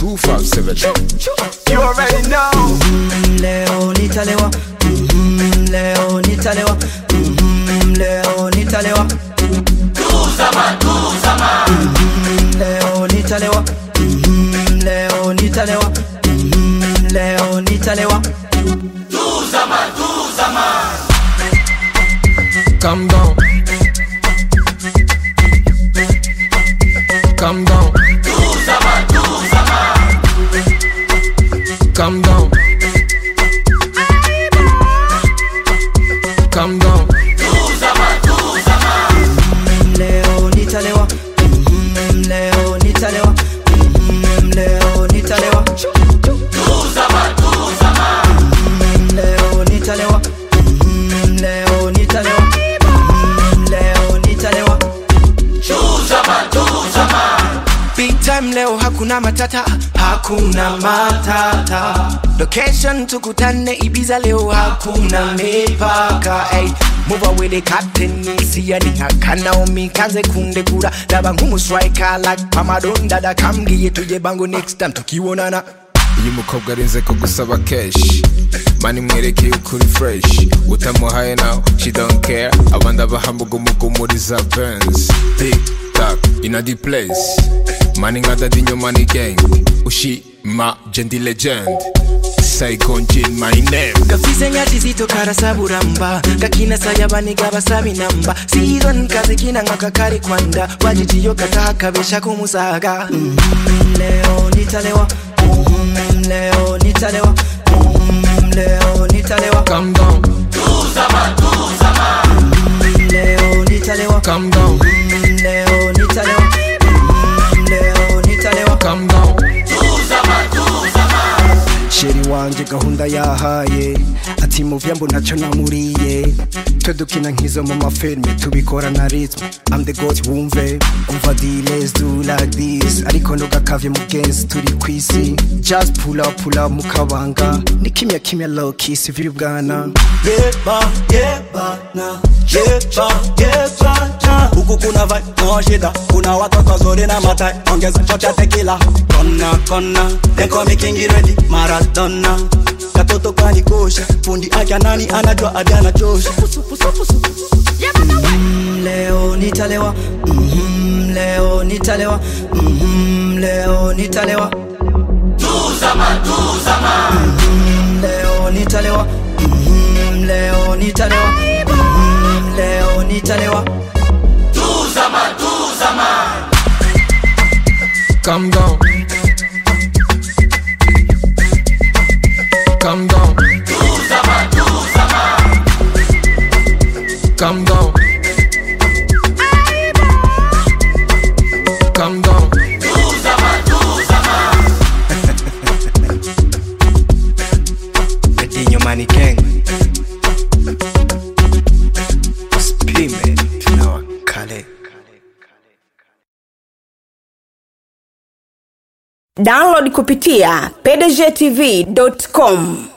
257. You already know. Leo nitalewa. Leo nitalewa. Leo nitalewa. Tuzama. Leo nitalewa. Leo nitalewa. Leo nitalewa. Tuzama. Calm down. Calm down. Tuzama. Calm down. Calm down. Tuzama. Leo nitalewa. Leo nitalewa. Leo nitalewa. Tuzama. Leo nitalewa. Leo nitalewa. Leo nitalewa. Tuzama. Big time leo hakuna matata. Location tukutane Ibiza leo hakuna mipaka. Ay, move away the captain siya ningakana omikaze kundekura daba ngumu striker like Pamadonda da kamgiye tuje bango next time tukiwonana. Iyo umukobwa arinze ko gusaba cash mani mwereke ukuri fresh utamuhaye now she don't care abandi abahambuga umugumuriza Benz Tic Tac in a deep place mani ngada dinyo money gang ushima Jendi legend Saigon Jin my name Gafize nyati zito karasaburamba Kakina sayabani gabasabi namba Siron kazi kina ngakakari kwanda Wajitiyo kataka besha kumusaga Leo nitalewa. Leo nitalewa. Leo nitalewa. Calm down. Tuzama. Leo nitalewa. Calm down. Leo nitalewa. Leo nitalewa. Calm down. Sheri wanje gahunda yahaye ati muvyambo naco namuriye twe dukina nkizo mu mafilme tubikora na rhythm I'm the god wumve umva di let's do like this ariko ndogakavye mugenzi turi kwisi just pull up mukabanga ni kimya low kiss viri bwana Yeba na huku kuna vibe no shida kuna watoto wazuri na matai ongeza shot ya tequila kona they call me king ready Maradona katoto kanikosha fundi acha nani anajua hadi anachosha Leo nitalewa. Leo nitalewa. Leo nitalewa. Tuzama. Leo nitalewa. Leo nitalewa. Leo nitalewa. Tuzama. Calm down. Calm down. Tuzama. Calm down. Calm down. Dinyo money gang Spime tunawakale. Download kupitia pdgtv.com.